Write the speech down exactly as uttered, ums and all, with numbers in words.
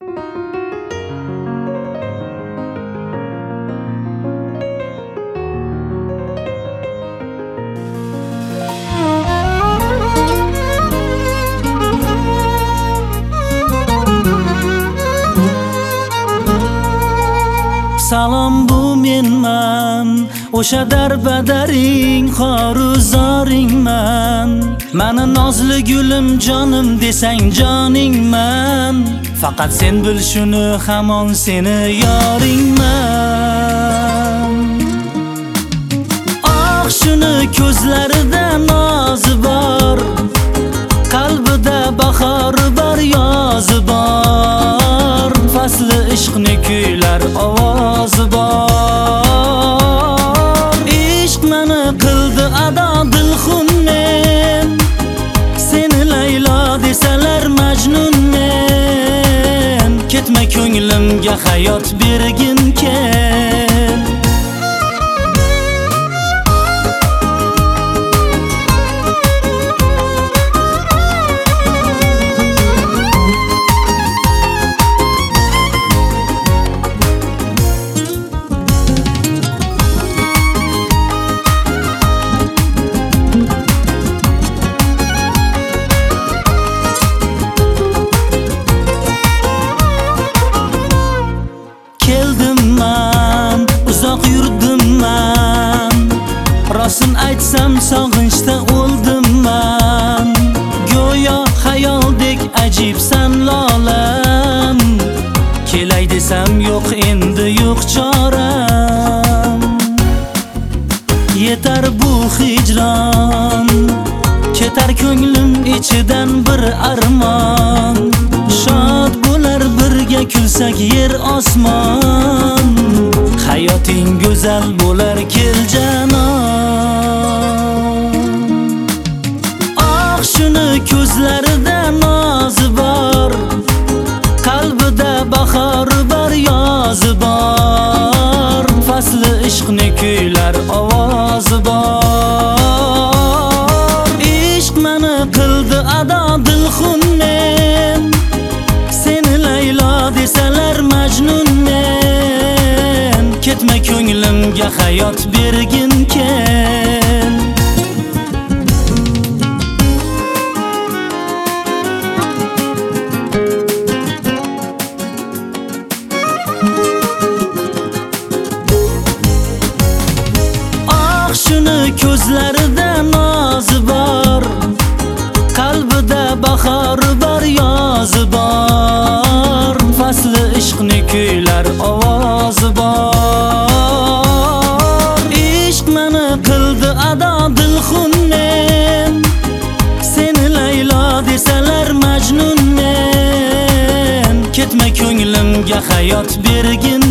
Salom bu menman, o'sha darbadaring, xoruzoringman. Mani nozli gulim jonim desang joningman. Faqat sen bil shuni, hamon seni yoringman. Oh, shuni ko'zlarida nozi bor, qalbida bahori bor, yozi bor. Fasli ishqni kuylar ovozi bor. Ishq mani qildi ado dilxun men, seni Laylo desalar Majnun men. Ketma ko'nglimga hayot bergin kel. Rostini aytsam sog'inchda o'ldimman. Go'yo xayoldek ajibsan lolam. Kelay desam yo'q, endi yo'q choram. Yetar bu hijron, ketar ko'nglim ichidan bir armon. Shod bo'lar birga kulsak yer osmon. Hayoting go'zal bo'lar, kel janon. Oh, shuni ko'zlarida nozi bor, qalbida bahori bor, yozi bor. Fasli ishqni kuylar ovozi bor. Ishq mani qildi ado dilxun men, seni Laylo desalar Majnun men. Ketma ko'nglimga hayot bergin kel. Oh, shuni ko'zlarida nozi bor, qalbida bahori bor, yozi bor. Fasli ishqni kuylar ovozi bor. Ishq mani qildi ado dilxun men, seni Laylo desalar Majnun men. Ketma ko'nglimga hayot bergin